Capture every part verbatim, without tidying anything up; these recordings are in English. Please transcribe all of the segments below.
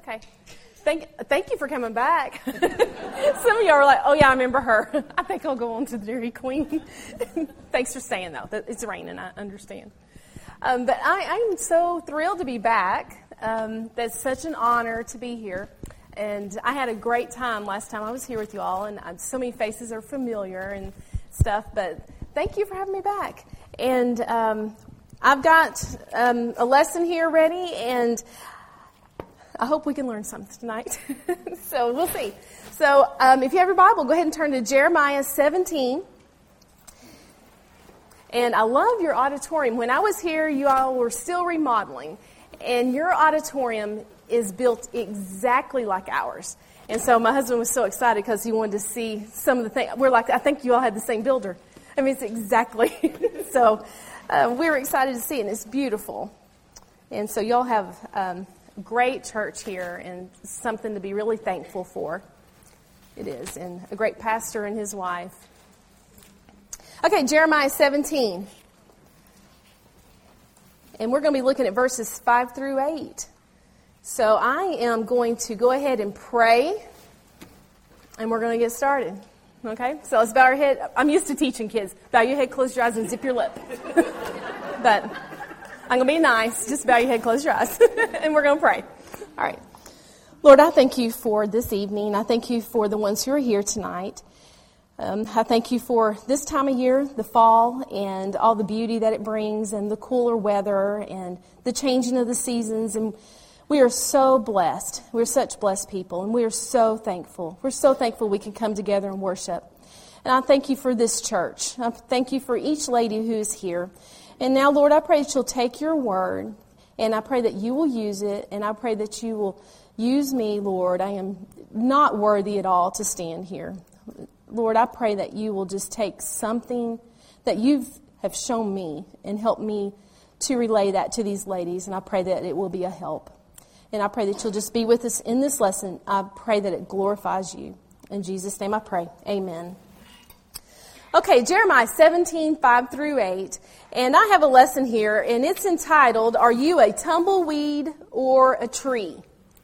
Okay. Thank thank you for coming back. Some of you are like, oh, yeah, I remember her. I think I'll go on to the Dairy Queen. Thanks for saying, though. It's raining, I understand. Um, but I am so thrilled to be back. Um, that's such an honor to be here. And I had a great time last time I was here with you all, and uh, so many faces are familiar and stuff. But thank you for having me back. And um, I've got um, a lesson here ready, and I hope we can learn something tonight. So we'll see. So um, if you have your Bible, go ahead and turn to Jeremiah seventeen. And I love your auditorium. When I was here, you all were still remodeling. And your auditorium is built exactly like ours. And so my husband was so excited because he wanted to see some of the things. We're like, I think you all had the same builder. I mean, it's exactly. So uh, we were excited to see it, and it's beautiful. And so y'all have um, great church here and something to be really thankful for. It is. And a great pastor and his wife. Okay, Jeremiah seventeen. And we're going to be looking at verses five through eight. So I am going to go ahead and pray, and we're going to get started. Okay? So let's bow our head. I'm used to teaching kids. Bow your head, close your eyes, and zip your lip. But I'm going to be nice. Just bow your head, close your eyes, and we're going to pray. All right. Lord, I thank you for this evening. I thank you for the ones who are here tonight. Um, I thank you for this time of year, the fall, and all the beauty that it brings, and the cooler weather, and the changing of the seasons. And we are so blessed. We're such blessed people, and we are so thankful. We're so thankful we can come together and worship. And I thank you for this church. I thank you for each lady who is here. And now, Lord, I pray that you'll take your word, and I pray that you will use it, and I pray that you will use me, Lord. I am not worthy at all to stand here. Lord, I pray that you will just take something that you have shown me and help me to relay that to these ladies, and I pray that it will be a help. And I pray that you'll just be with us in this lesson. I pray that it glorifies you. In Jesus' name I pray. Amen. Okay, Jeremiah seventeen, five through eight. And I have a lesson here, and it's entitled, Are You a Tumbleweed or a Tree?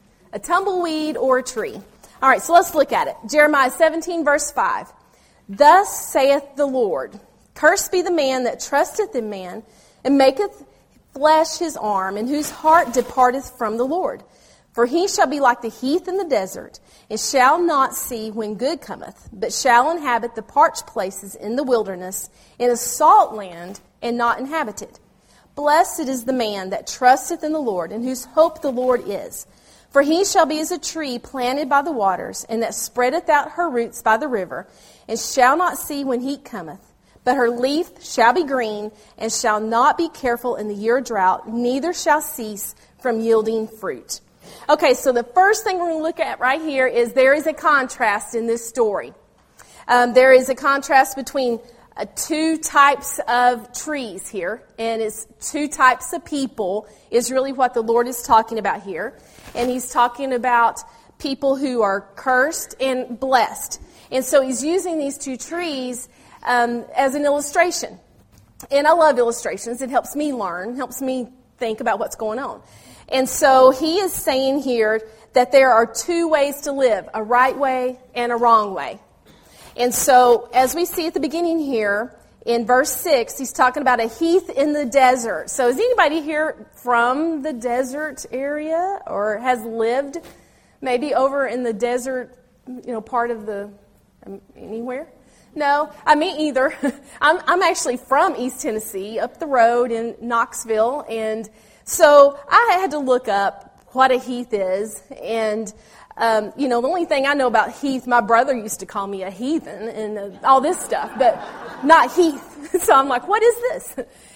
A tumbleweed or a tree? All right, so let's look at it. Jeremiah seventeen, verse five. Thus saith the Lord, Cursed be the man that trusteth in man, and maketh flesh his arm, and whose heart departeth from the Lord. For he shall be like the heath in the desert, and shall not see when good cometh, but shall inhabit the parched places in the wilderness, in a salt land, and not inhabited. Blessed is the man that trusteth in the Lord, and whose hope the Lord is. For he shall be as a tree planted by the waters, and that spreadeth out her roots by the river, and shall not see when heat cometh. But her leaf shall be green, and shall not be careful in the year of drought, neither shall cease from yielding fruit. Okay, so the first thing we're going to look at right here is there is a contrast in this story. Um, there is a contrast between uh, two types of trees here, and it's two types of people is really what the Lord is talking about here. And he's talking about people who are cursed and blessed. And so he's using these two trees um, as an illustration. And I love illustrations. It helps me learn, helps me think about what's going on. And so he is saying here that there are two ways to live, a right way and a wrong way. And so as we see at the beginning here, in verse six, he's talking about a heath in the desert. So is anybody here from the desert area or has lived maybe over in the desert, you know, part of the, um, anywhere? No, I mean either. I'm, I'm actually from East Tennessee, up the road in Knoxville. And so I had to look up what a heath is. And Um, you know, the only thing I know about heath, my brother used to call me a heathen and uh, all this stuff, but not heath. So I'm like, what is this?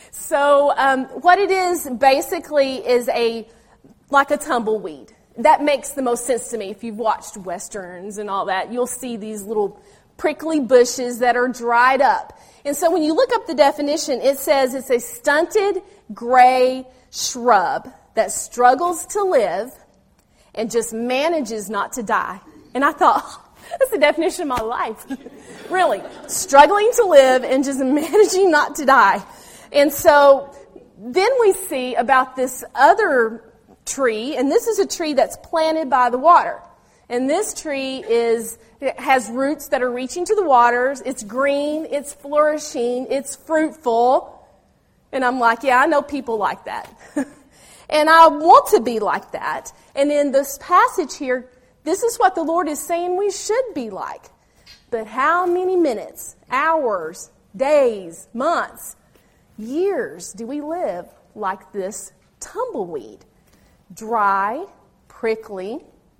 So um, what it is basically is a like a tumbleweed. That makes the most sense to me. If you've watched Westerns and all that, you'll see these little prickly bushes that are dried up. And so when you look up the definition, it says it's a stunted gray shrub that struggles to live and just manages not to die. And I thought, oh, that's the definition of my life. Really, struggling to live and just managing not to die. And so then we see about this other tree, and this is a tree that's planted by the water. And this tree is it has roots that are reaching to the waters. It's green, it's flourishing, it's fruitful. And I'm like, yeah, I know people like that. And I want to be like that. And in this passage here, this is what the Lord is saying we should be like. But how many minutes, hours, days, months, years do we live like this tumbleweed? Dry, prickly,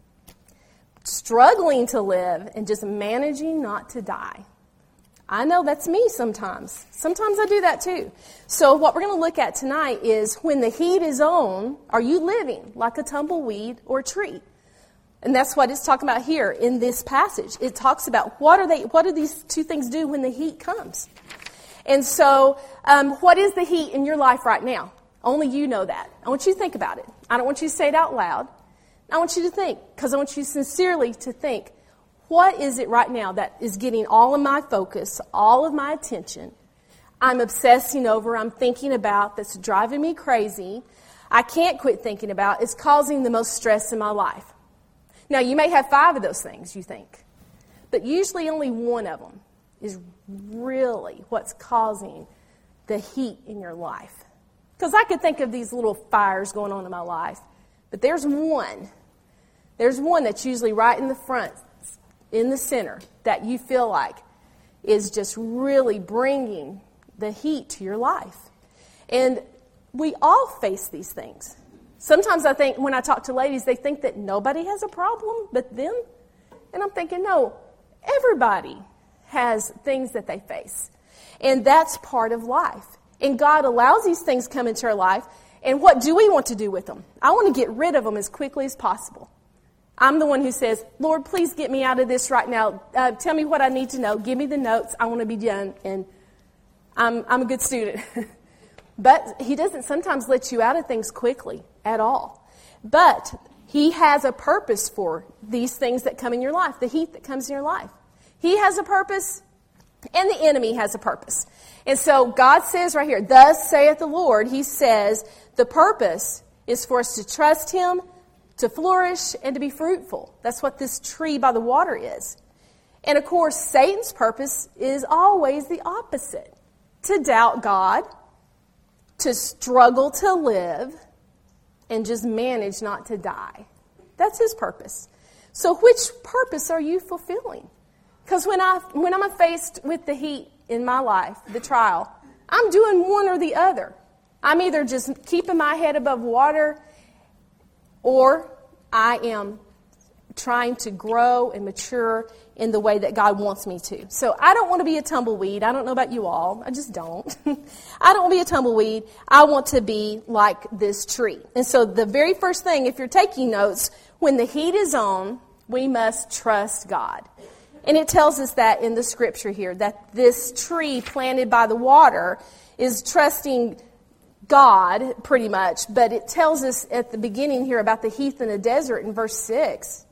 struggling to live, and just managing not to die. I know that's me sometimes. Sometimes I do that too. So what we're going to look at tonight is when the heat is on, are you living like a tumbleweed or a tree? And that's what it's talking about here in this passage. It talks about what are they? What do these two things do when the heat comes? And so um, what is the heat in your life right now? Only you know that. I want you to think about it. I don't want you to say it out loud. I want you to think, because I want you sincerely to think, what is it right now that is getting all of my focus, all of my attention? I'm obsessing over, I'm thinking about, that's driving me crazy. I can't quit thinking about. It's causing the most stress in my life. Now, you may have five of those things, you think. But usually only one of them is really what's causing the heat in your life. Because I could think of these little fires going on in my life. But there's one. There's one that's usually right in the front, in the center, that you feel like is just really bringing the heat to your life. And we all face these things. Sometimes I think when I talk to ladies, they think that nobody has a problem but them. And I'm thinking, no, everybody has things that they face. And that's part of life. And God allows these things come into our life. And what do we want to do with them? I want to get rid of them as quickly as possible. I'm the one who says, Lord, please get me out of this right now. Uh, tell me what I need to know. Give me the notes. I want to be done. And I'm, I'm a good student. But he doesn't sometimes let you out of things quickly at all. But he has a purpose for these things that come in your life, the heat that comes in your life. He has a purpose, and the enemy has a purpose. And so God says right here, thus saith the Lord, he says the purpose is for us to trust him, to flourish, and to be fruitful. That's what this tree by the water is. And of course, Satan's purpose is always the opposite. To doubt God, to struggle to live, and just manage not to die. That's his purpose. So which purpose are you fulfilling? Because when, I, when I'm faced with the heat in my life, the trial, I'm doing one or the other. I'm either just keeping my head above water, or I am trying to grow and mature in the way that God wants me to. So I don't want to be a tumbleweed. I don't know about you all. I just don't. I don't want to be a tumbleweed. I want to be like this tree. And so the very first thing, if you're taking notes, when the heat is on, we must trust God. And it tells us that in the scripture here, that this tree planted by the water is trusting God, pretty much. But it tells us at the beginning here about the heath in the desert in verse six.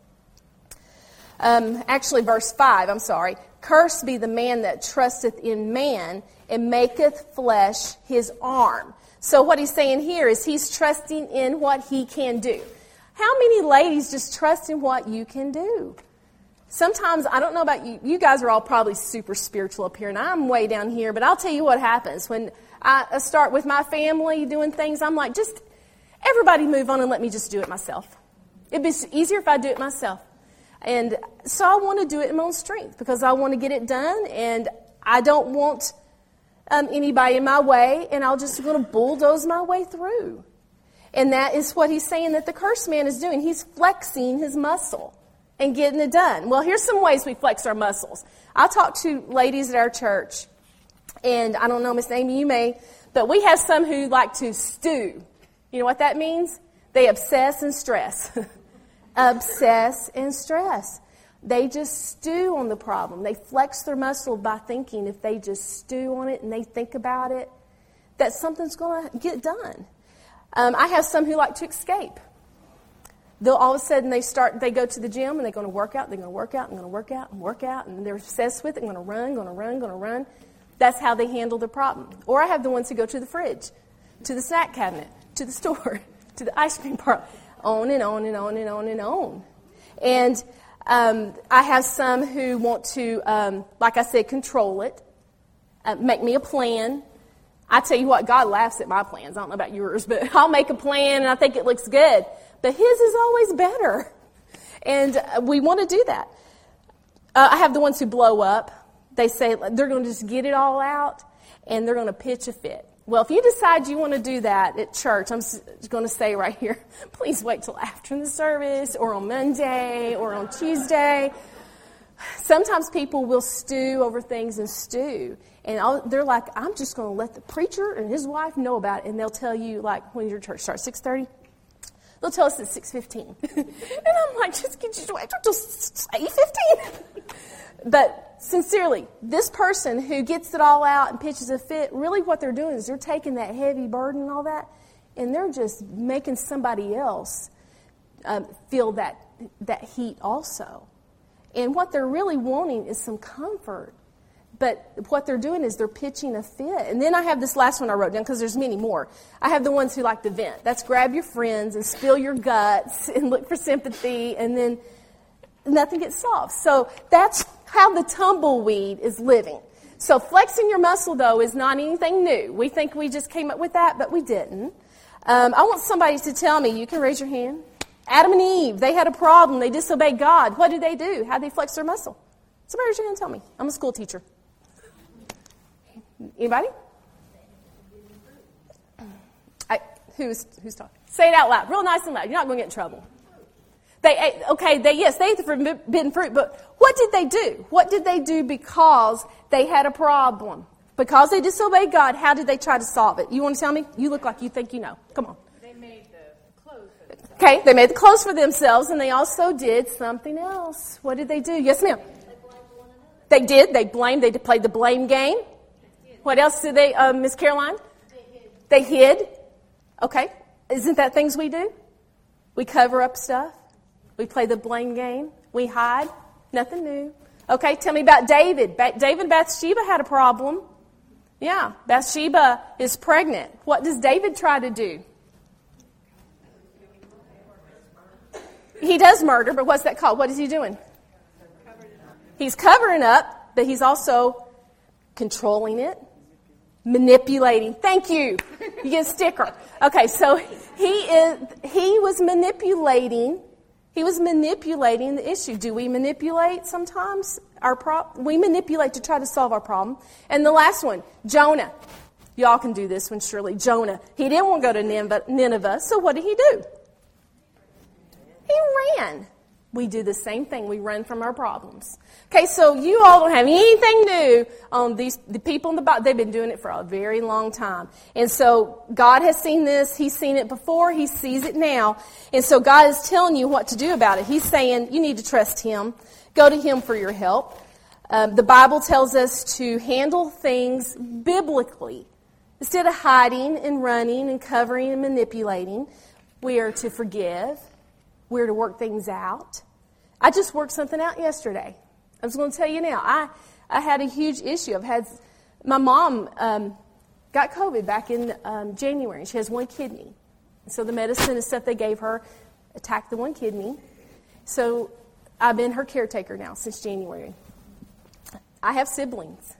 Um, actually, verse five, I'm sorry. Cursed be the man that trusteth in man and maketh flesh his arm. So what he's saying here is he's trusting in what he can do. How many ladies just trust in what you can do? Sometimes, I don't know about you, you guys are all probably super spiritual up here, and I'm way down here, but I'll tell you what happens. When I start with my family doing things, I'm like, just, everybody move on and let me just do it myself. It'd be easier if I do it myself. And so I want to do it in my own strength, because I want to get it done, and I don't want um, anybody in my way, and I'll just going to bulldoze my way through. And that is what he's saying that the cursed man is doing. He's flexing his muscle and getting it done. Well, here's some ways we flex our muscles. I talk to ladies at our church, and I don't know, Miss Amy, you may, but we have some who like to stew. You know what that means? They obsess and stress. Obsess and stress. They just stew on the problem. They flex their muscle by thinking if they just stew on it and they think about it, that something's going to get done. Um, I have some who like to escape. They'll all of a sudden they start, they go to the gym and they're going to work out, they're going to work out, and going to work out and work out, and they're obsessed with it, going to run, going to run, going to run. That's how they handle the problem. Or I have the ones who go to the fridge, to the snack cabinet, to the store, to the ice cream parlor. on and on and on and on and on. And um, I have some who want to, um, like I said, control it, uh, make me a plan. I tell you what, God laughs at my plans. I don't know about yours, but I'll make a plan and I think it looks good. But His is always better. And uh, we want to do that. Uh, I have the ones who blow up. They say they're going to just get it all out and they're going to pitch a fit. Well, if you decide you want to do that at church, I'm going to say right here, please wait till after the service or on Monday or on Tuesday. Sometimes people will stew over things and stew. And I'll, they're like, I'm just going to let the preacher and his wife know about it. And they'll tell you, like, when your church starts, six thirty? They'll tell us at six fifteen. And I'm like, just get you to wait till eight fifteen. But sincerely, this person who gets it all out and pitches a fit, really what they're doing is they're taking that heavy burden and all that, and they're just making somebody else um, feel that that heat also. And what they're really wanting is some comfort. But what they're doing is they're pitching a fit. And then I have this last one I wrote down because there's many more. I have the ones who like to vent. That's grab your friends and spill your guts and look for sympathy, and then nothing gets solved. So that's how the tumbleweed is living. So flexing your muscle, though, is not anything new. We think we just came up with that, but we didn't. Um, I want somebody to tell me. You can raise your hand. Adam and Eve, they had a problem. They disobeyed God. What did they do? How did they flex their muscle? Somebody raise your hand and tell me. I'm a school teacher. Anybody? I, who's who's talking? Say it out loud, real nice and loud. You're not going to get in trouble. They ate, okay, they yes, they ate the forbidden fruit, but what did they do? What did they do because they had a problem? Because they disobeyed God, how did they try to solve it? You want to tell me? You look like you think you know. Come on. They made the clothes for themselves. Okay, they made the clothes for themselves, and they also did something else. What did they do? Yes, ma'am. They blamed one another. They did. They blamed. They played the blame game. What else did they, uh, Miss Caroline? They hid. They hid. Okay. Isn't that things we do? We cover up stuff. We play the blame game. We hide. Nothing new. Okay, tell me about David. Ba- David and Bathsheba had a problem. Yeah, Bathsheba is pregnant. What does David try to do? He does murder, but what's that called? What is he doing? He's covering up, but he's also controlling it, manipulating. Thank you. You get a sticker. Okay, so he is. He was manipulating. He was manipulating the issue. Do we manipulate sometimes our problem? We manipulate to try to solve our problem. And the last one, Jonah. Y'all can do this one, surely. Jonah. He didn't want to go to Nineveh, so what did he do? He ran. We do the same thing. We run from our problems. Okay, so you all don't have anything new on these the people in the Bible. They've been doing it for a very long time. And so God has seen this. He's seen it before. He sees it now. And so God is telling you what to do about it. He's saying you need to trust Him. Go to Him for your help. Um, the Bible tells us to handle things biblically. Instead of hiding and running and covering and manipulating, we are to forgive. We're to work things out. I just worked something out yesterday. I was going to tell you now. I, I had a huge issue. I've had my mom um, got COVID back in um, January. She has one kidney. So the medicine and stuff they gave her attacked the one kidney. So I've been her caretaker now since January. I have siblings.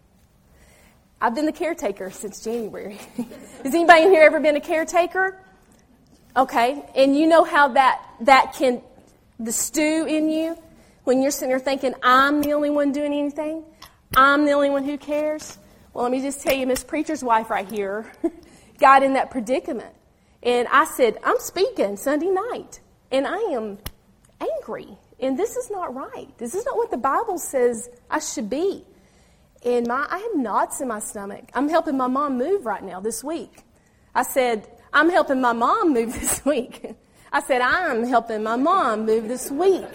I've been the caretaker since January. Has anybody in here ever been a caretaker? Okay, and you know how that, that can, the stew in you, when you're sitting there thinking, I'm the only one doing anything? I'm the only one who cares? Well, let me just tell you, Miss Preacher's wife right here got in that predicament. And I said, I'm speaking Sunday night, and I am angry, and this is not right. This is not what the Bible says I should be. And my, I have knots in my stomach. I'm helping my mom move right now this week. I said, I'm helping my mom move this week. I said, I'm helping my mom move this week.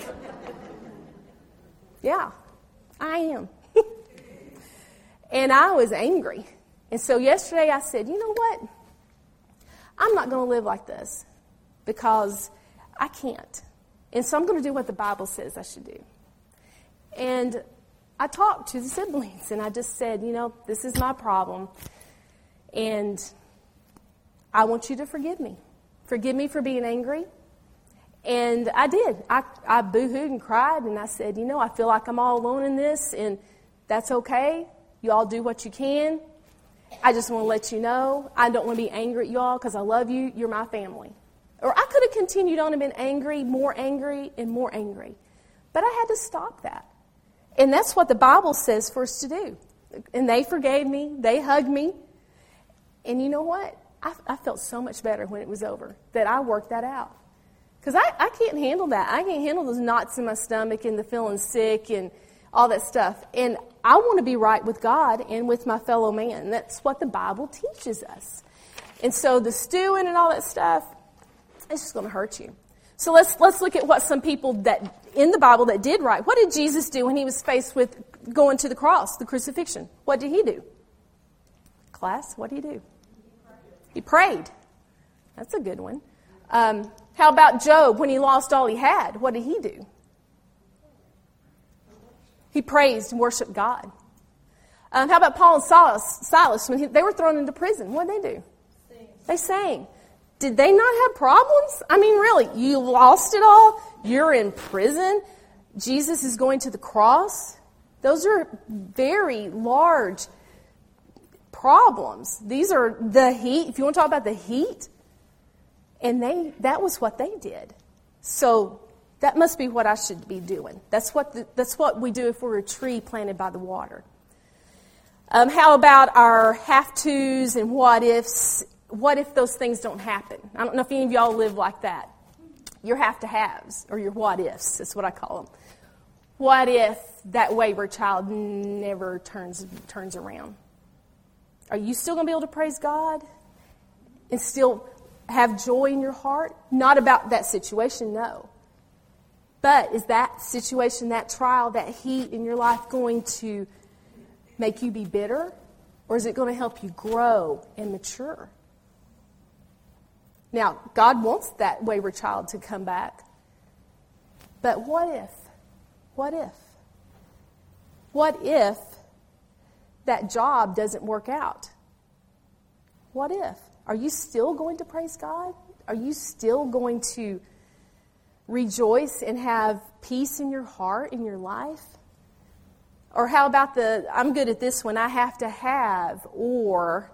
Yeah, I am. And I was angry. And so yesterday I said, you know what? I'm not going to live like this because I can't. And so I'm going to do what the Bible says I should do. And I talked to the siblings and I just said, you know, this is my problem. And I want you to forgive me. Forgive me for being angry. And I did. I, I boo-hooed and cried, and I said, you know, I feel like I'm all alone in this, and that's okay. You all do what you can. I just want to let you know, I don't want to be angry at you all because I love you. You're my family. Or I could have continued on and been angry, more angry, and more angry. But I had to stop that. And that's what the Bible says for us to do. And they forgave me. They hugged me. And you know what? I, I felt so much better when it was over that I worked that out. Because I, I can't handle that. I can't handle those knots in my stomach and the feeling sick and all that stuff. And I want to be right with God and with my fellow man. That's what the Bible teaches us. And so the stewing and all that stuff, it's just going to hurt you. So let's let's look at what some people that in the Bible that did right. What did Jesus do when he was faced with going to the cross, the crucifixion? What did he do? Class, what did he do? He prayed. That's a good one. Um, how about Job when he lost all he had? What did he do? He praised and worshiped God. Um, how about Paul and Silas? Silas when he, they were thrown into prison, what did they do? Sing. They sang. Did they not have problems? I mean, really, you lost it all. You're in prison. Jesus is going to the cross. Those are very large problems. These are the heat. If you want to talk about the heat, and they that was what they did. So that must be what I should be doing. That's what the, that's what we do if we're a tree planted by the water. Um, how about our have-tos and what-ifs? What if those things don't happen? I don't know if any of y'all live like that. Your have-to-haves or your what-ifs. That's what I call them. What if that wayward child never turns turns around? Are you still going to be able to praise God and still have joy in your heart? Not about that situation, no. But is that situation, that trial, that heat in your life going to make you be bitter? Or is it going to help you grow and mature? Now, God wants that wayward child to come back. But what if? What if? What if that job doesn't work out? What if? Are you still going to praise God? Are you still going to rejoice and have peace in your heart, in your life? Or how about the, I'm good at this one, I have to have, or...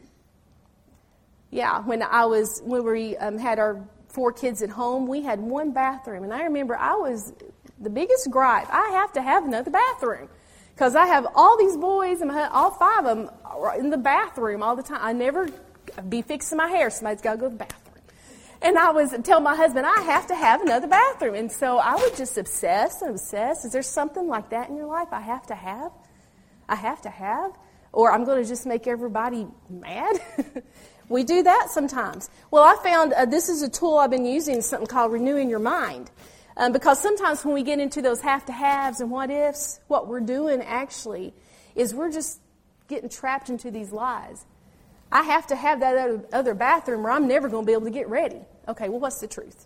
Yeah, when I was, when we um, had our four kids at home, we had one bathroom. And I remember I was the biggest gripe. I have to have another bathroom. Because I have all these boys, and my, all five of them are in the bathroom all the time. I never be fixing my hair. Somebody's got to go to the bathroom. And I was tell my husband, I have to have another bathroom. And so I would just obsess and obsess. Is there something like that in your life I have to have? I have to have? Or I'm going to just make everybody mad? We do that sometimes. Well, I found uh, this is a tool I've been using, something called Renewing Your Mind. Um, because sometimes when we get into those have-to-haves and what-ifs, what we're doing actually is we're just getting trapped into these lies. I have to have that other, other bathroom or I'm never going to be able to get ready. Okay, well, what's the truth?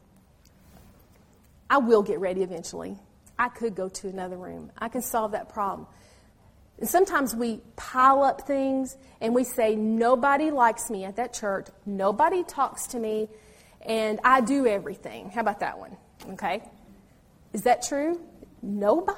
I will get ready eventually. I could go to another room. I can solve that problem. And sometimes we pile up things and we say, nobody likes me at that church, nobody talks to me, and I do everything. How about that one? Okay? Is that true? Nobody?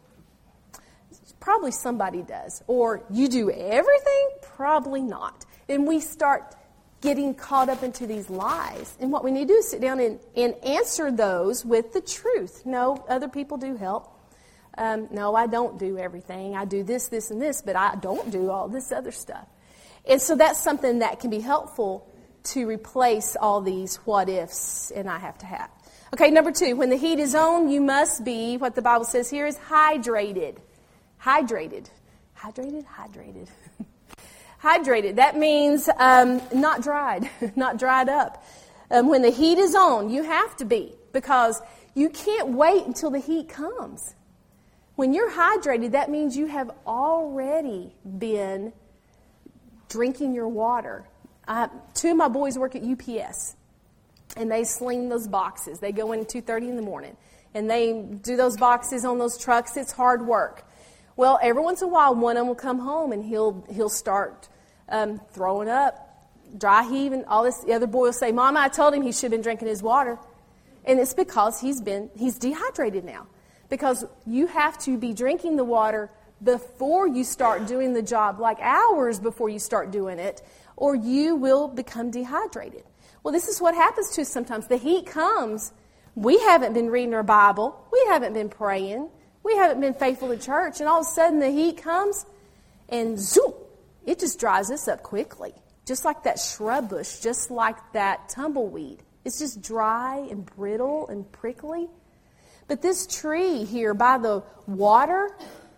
Probably somebody does. Or you do everything? Probably not. And we start getting caught up into these lies. And what we need to do is sit down and, and answer those with the truth. No, other people do help. Um, no, I don't do everything. I do this, this, and this, but I don't do all this other stuff. And so that's something that can be helpful to replace all these what-ifs and I have to have. Okay, number two, when the heat is on, you must be, what the Bible says here is hydrated. Hydrated. Hydrated? Hydrated. Hydrated. That means um, not dried, not dried up. Um, when the heat is on, you have to be, because you can't wait until the heat comes. When you're hydrated, that means you have already been drinking your water. Uh, two of my boys work at U P S, and they sling those boxes. They go in at two thirty in the morning, and they do those boxes on those trucks. It's hard work. Well, every once in a while, one of them will come home, and he'll he'll start um, throwing up, dry heaving, all this. The other boy will say, Mama, I told him he should have been drinking his water. And it's because he's been he's dehydrated now. Because you have to be drinking the water before you start doing the job, like hours before you start doing it, or you will become dehydrated. Well, this is what happens to us sometimes. The heat comes. We haven't been reading our Bible. We haven't been praying. We haven't been faithful to church. And all of a sudden the heat comes and zoom, it just dries us up quickly. Just like that shrub bush, just like that tumbleweed. It's just dry and brittle and prickly. But this tree here by the water,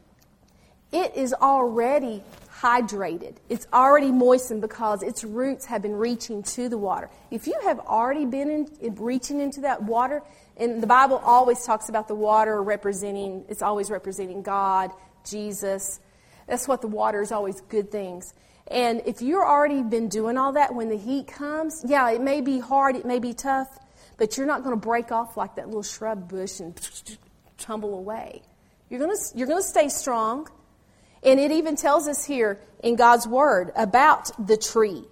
it is already hydrated. It's already moistened because its roots have been reaching to the water. If you have already been in, in reaching into that water, and the Bible always talks about the water representing, it's always representing God, Jesus. That's what the water is, always good things. And if you've already been doing all that, when the heat comes, yeah, it may be hard, it may be tough, but you're not going to break off like that little shrub bush and tumble away. You're going to you're going to stay strong. And it even tells us here in God's Word about the tree,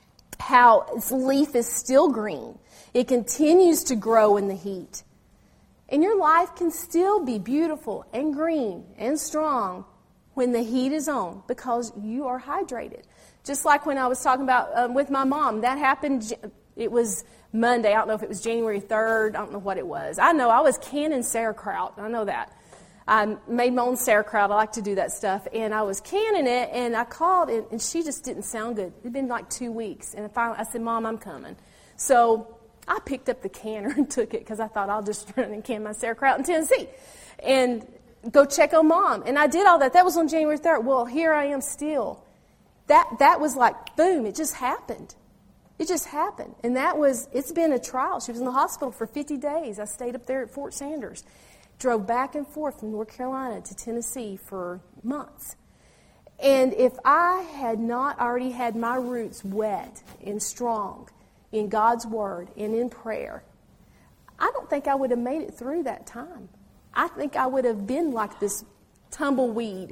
how its leaf is still green. It continues to grow in the heat. And your life can still be beautiful and green and strong when the heat is on because you are hydrated. Just like when I was talking about um, with my mom, that happened, it was Monday. I don't know if it was January third. I don't know what it was. I know I was canning sauerkraut. I know that. I made my own sauerkraut. I like to do that stuff. And I was canning it, and I called, and, and she just didn't sound good. It had been like two weeks. And finally, I said, Mom, I'm coming. So I picked up the canner and took it because I thought I'll just run and can my sauerkraut in Tennessee and go check on Mom. And I did all that. That was on January third. Well, here I am still. That that was like, boom, it just happened. It just happened. And that was, it's been a trial. She was in the hospital for fifty days. I stayed up there at Fort Sanders. Drove back and forth from North Carolina to Tennessee for months. And if I had not already had my roots wet and strong in God's Word and in prayer, I don't think I would have made it through that time. I think I would have been like this tumbleweed.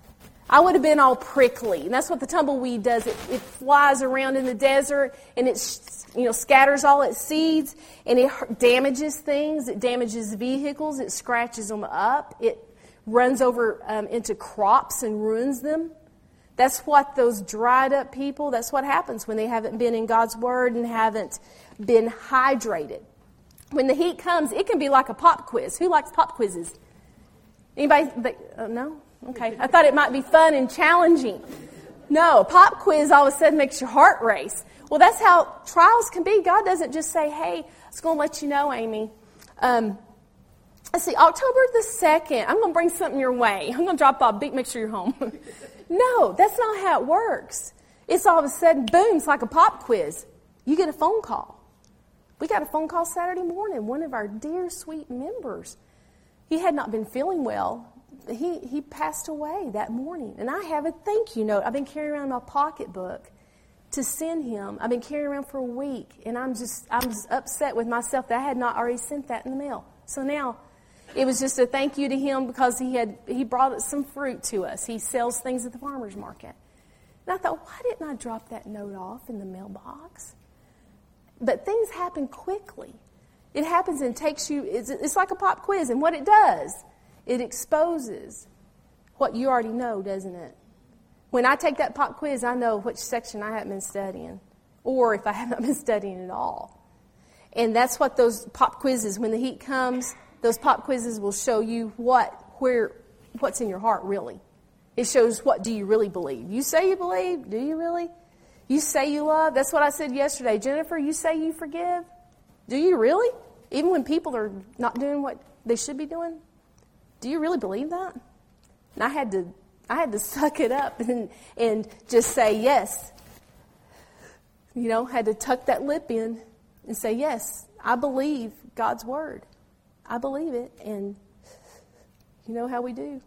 I would have been all prickly. And that's what the tumbleweed does. It, it flies around in the desert and it you know, scatters all its seeds and it damages things. It damages vehicles. It scratches them up. It runs over um, into crops and ruins them. That's what those dried up people, that's what happens when they haven't been in God's Word and haven't been hydrated. When the heat comes, it can be like a pop quiz. Who likes pop quizzes? Anybody? They, uh, no? Okay. I thought it might be fun and challenging. No, pop quiz all of a sudden makes your heart race. Well, that's how trials can be. God doesn't just say, hey, I was going to let you know, Amy. Um, let's see, October the second, I'm going to bring something your way. I'm going to drop off. Make sure you're home. No, that's not how it works. It's all of a sudden, boom, it's like a pop quiz. You get a phone call. We got a phone call Saturday morning. One of our dear, sweet members, he had not been feeling well. He he passed away that morning. And I have a thank you note. I've been carrying around my pocketbook to send him. I've been carrying around for a week. And I'm just, I'm just upset with myself that I had not already sent that in the mail. So now it was just a thank you to him because he had he brought some fruit to us. He sells things at the farmer's market. And I thought, why didn't I drop that note off in the mailbox? But things happen quickly. It happens and takes you, it's, it's like a pop quiz. And what it does, it exposes what you already know, doesn't it? When I take that pop quiz, I know which section I haven't been studying, or if I haven't been studying at all. And that's what those pop quizzes, when the heat comes, those pop quizzes will show you what, where, what's in your heart really. It shows what do you really believe. You say you believe, do you really? You say you love. That's what I said yesterday. Jennifer, you say you forgive. Do you really? Even when people are not doing what they should be doing? Do you really believe that? And I had to I had to suck it up and, and just say yes. You know, had to tuck that lip in and say, yes, I believe God's Word. I believe it. And you know how we do.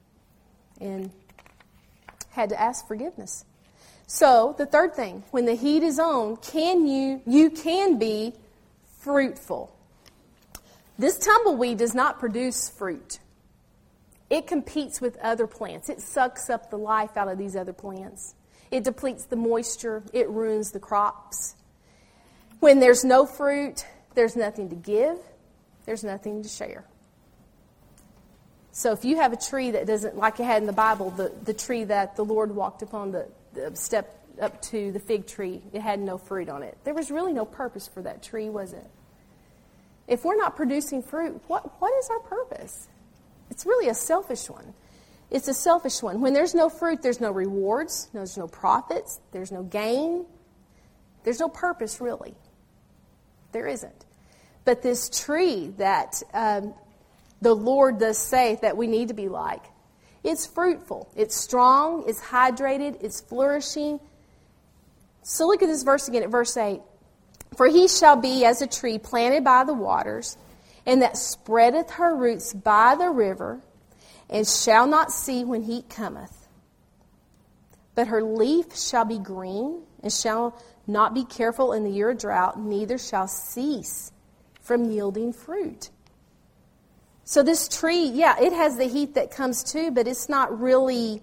And had to ask forgiveness. So, the third thing, when the heat is on, can you, you can be fruitful. This tumbleweed does not produce fruit. It competes with other plants. It sucks up the life out of these other plants. It depletes the moisture. It ruins the crops. When there's no fruit, there's nothing to give. there's nothing to share. So if you have a tree that doesn't, like you had in the Bible, the, the tree that the Lord walked upon, the, the step up to the fig tree, it had no fruit on it. There was really no purpose for that tree, was it? If we're not producing fruit, what what is our purpose? It's really a selfish one. It's a selfish one. When there's no fruit, there's no rewards, there's no profits, there's no gain. There's no purpose, really. There isn't. But this tree that um, the Lord does say that we need to be like, it's fruitful, it's strong, it's hydrated, it's flourishing. So look at this verse again at verse eight. For he shall be as a tree planted by the waters, and that spreadeth her roots by the river, and shall not see when heat cometh. But her leaf shall be green, and shall not be careful in the year of drought, neither shall cease from yielding fruit. So this tree, yeah, it has the heat that comes too, but it's not really,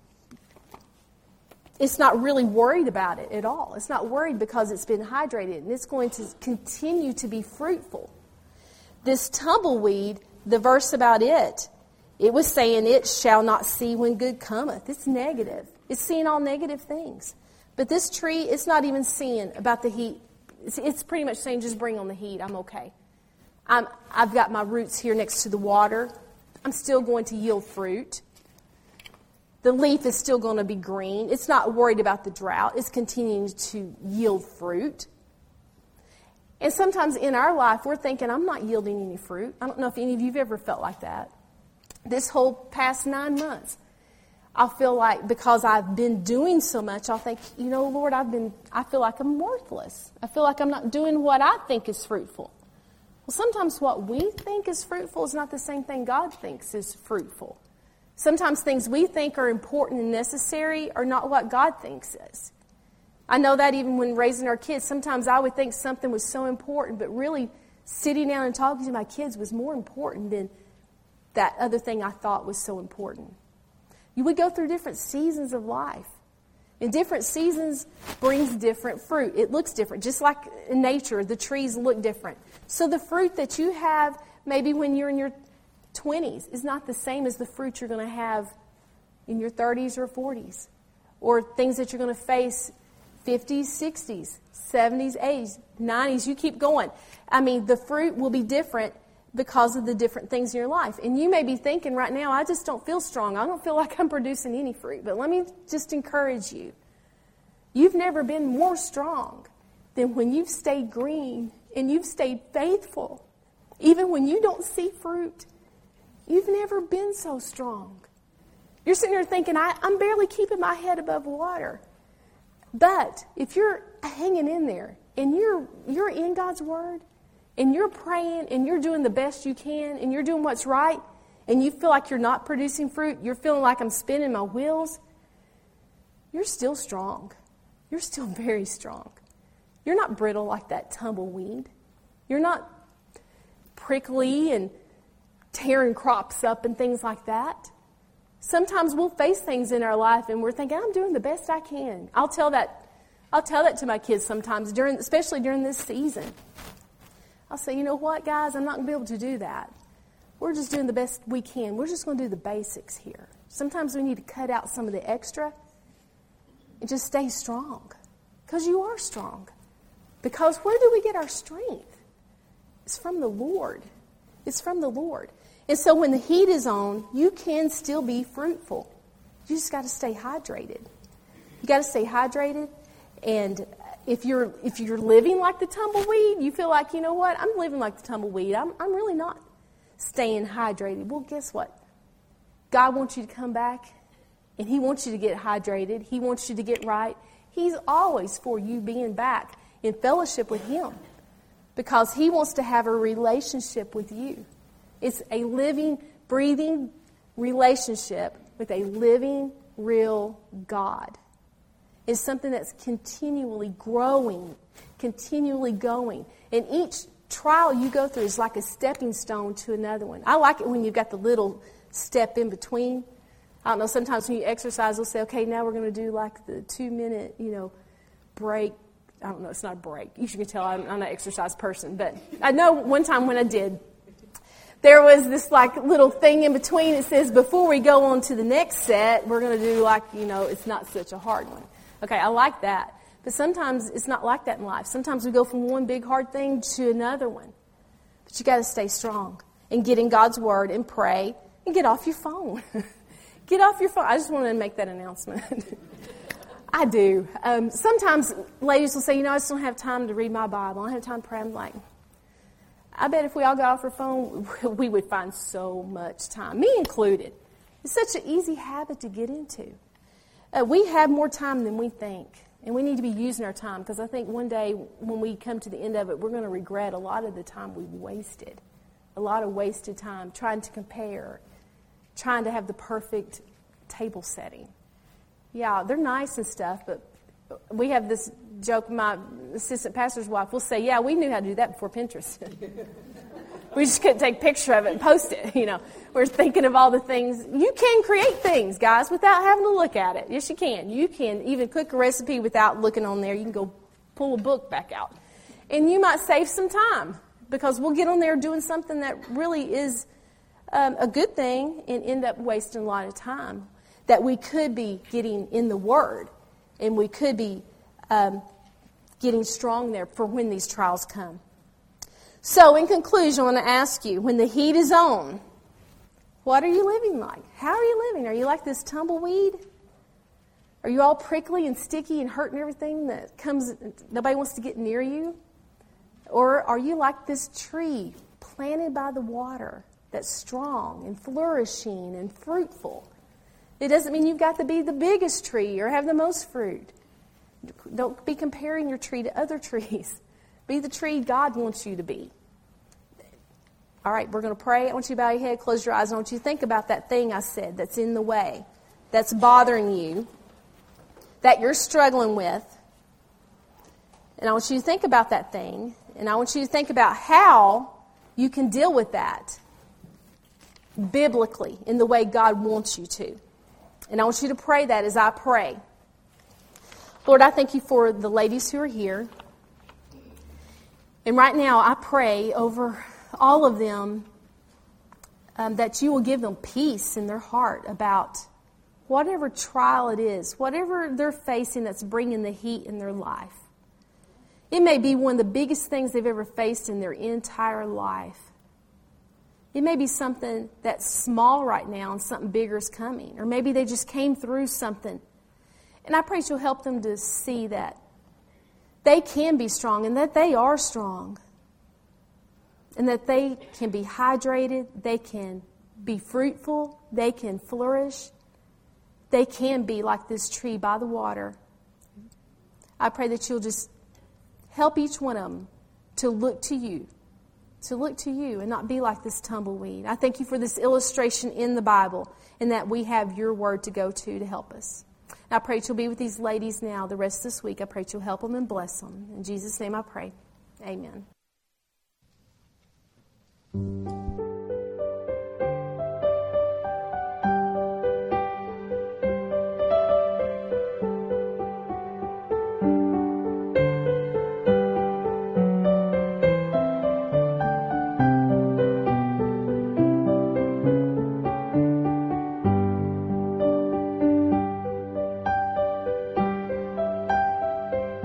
it's not really worried about it at all. It's not worried because it's been hydrated, and it's going to continue to be fruitful. This tumbleweed, the verse about it, it was saying it shall not see when good cometh. It's negative. It's seeing all negative things. But this tree, it's not even seeing about the heat. It's, it's pretty much saying, just bring on the heat. I'm okay. I'm, I've got my roots here next to the water. I'm still going to yield fruit. The leaf is still going to be green. It's not worried about the drought. It's continuing to yield fruit. And sometimes in our life, we're thinking, I'm not yielding any fruit. I don't know if any of you have ever felt like that. This whole past nine months, I feel like because I've been doing so much, I'll think, you know, Lord, I've been, I feel like I'm worthless. I feel like I'm not doing what I think is fruitful. Well, sometimes what we think is fruitful is not the same thing God thinks is fruitful. Sometimes things we think are important and necessary are not what God thinks is. I know that even when raising our kids, sometimes I would think something was so important, but really sitting down and talking to my kids was more important than that other thing I thought was so important. You would go through different seasons of life. And different seasons brings different fruit. It looks different. Just like in nature, the trees look different. So the fruit that you have maybe when you're in your twenties is not the same as the fruit you're going to have in your thirties or forties. Or things that you're going to face fifties, sixties, seventies, eighties, nineties. You keep going. I mean, the fruit will be different because of the different things in your life. And you may be thinking right now, I just don't feel strong. I don't feel like I'm producing any fruit. But let me just encourage you. You've never been more strong than when you've stayed green and you've stayed faithful. Even when you don't see fruit, you've never been so strong. You're sitting there thinking, I, I'm barely keeping my head above water. But if you're hanging in there and you're you're in God's Word, and you're praying, and you're doing the best you can, and you're doing what's right, and you feel like you're not producing fruit, you're feeling like I'm spinning my wheels, you're still strong. You're still very strong. You're not brittle like that tumbleweed. You're not prickly and tearing crops up and things like that. Sometimes we'll face things in our life, and we're thinking, I'm doing the best I can. I'll tell that, I'll tell that to my kids sometimes, during, especially during this season. I'll say, you know what, guys, I'm not going to be able to do that. We're just doing the best we can. We're just going to do the basics here. Sometimes we need to cut out some of the extra and just stay strong. Because you are strong. Because where do we get our strength? It's from the Lord. It's from the Lord. And so when the heat is on, you can still be fruitful. You just got to stay hydrated. You got to stay hydrated. And If you're if you're living like the tumbleweed, you feel like, you know what, I'm living like the tumbleweed. I'm I'm really not staying hydrated. Well, guess what? God wants you to come back, and He wants you to get hydrated. He wants you to get right. He's always for you being back in fellowship with Him because He wants to have a relationship with you. It's a living, breathing relationship with a living, real God. Is something that's continually growing, continually going. And each trial you go through is like a stepping stone to another one. I like it when you've got the little step in between. I don't know, sometimes when you exercise, they'll say, okay, now we're going to do like the two-minute, you know, break. I don't know, it's not a break. You can tell I'm, I'm not an exercise person. But I know one time when I did, there was this like little thing in between. It says, before we go on to the next set, we're going to do like, you know, it's not such a hard one. Okay, I like that. But sometimes it's not like that in life. Sometimes we go from one big hard thing to another one. But you got to stay strong and get in God's Word and pray and get off your phone. Get off your phone. I just wanted to make that announcement. I do. Um, sometimes ladies will say, you know, I just don't have time to read my Bible. I don't have time to pray. I'm like, I bet if we all got off our phone, we would find so much time, me included. It's such an easy habit to get into. Uh, we have more time than we think, and we need to be using our time, because I think one day when we come to the end of it, we're going to regret a lot of the time we've wasted, a lot of wasted time trying to compare, trying to have the perfect table setting. Yeah, they're nice and stuff, but we have this joke, my assistant pastor's wife will say, yeah, we knew how to do that before Pinterest. We just couldn't take a picture of it and post it, you know. We're thinking of all the things. You can create things, guys, without having to look at it. Yes, you can. You can even cook a recipe without looking on there. You can go pull a book back out. And you might save some time, because we'll get on there doing something that really is um, a good thing and end up wasting a lot of time that we could be getting in the Word, and we could be um, getting strong there for when these trials come. So, in conclusion, I want to ask you, when the heat is on, what are you living like? How are you living? Are you like this tumbleweed? Are you all prickly and sticky and hurting everything that comes, nobody wants to get near you? Or are you like this tree planted by the water that's strong and flourishing and fruitful? It doesn't mean you've got to be the biggest tree or have the most fruit. Don't be comparing your tree to other trees. Be the tree God wants you to be. All right, we're going to pray. I want you to bow your head, close your eyes. I want you to think about that thing I said that's in the way, that's bothering you, that you're struggling with. And I want you to think about that thing. And I want you to think about how you can deal with that biblically in the way God wants you to. And I want you to pray that as I pray. Lord, I thank you for the ladies who are here. And right now, I pray over all of them um, that you will give them peace in their heart about whatever trial it is, whatever they're facing that's bringing the heat in their life. It may be one of the biggest things they've ever faced in their entire life. It may be something that's small right now and something bigger is coming. Or maybe they just came through something. And I pray you'll help them to see that they can be strong and that they are strong. And that they can be hydrated, they can be fruitful, they can flourish. They can be like this tree by the water. I pray that you'll just help each one of them to look to you. To look to you and not be like this tumbleweed. I thank you for this illustration in the Bible and that we have your word to go to to help us. And I pray that you'll be with these ladies now the rest of this week. I pray that you'll help them and bless them. In Jesus' name I pray. Amen.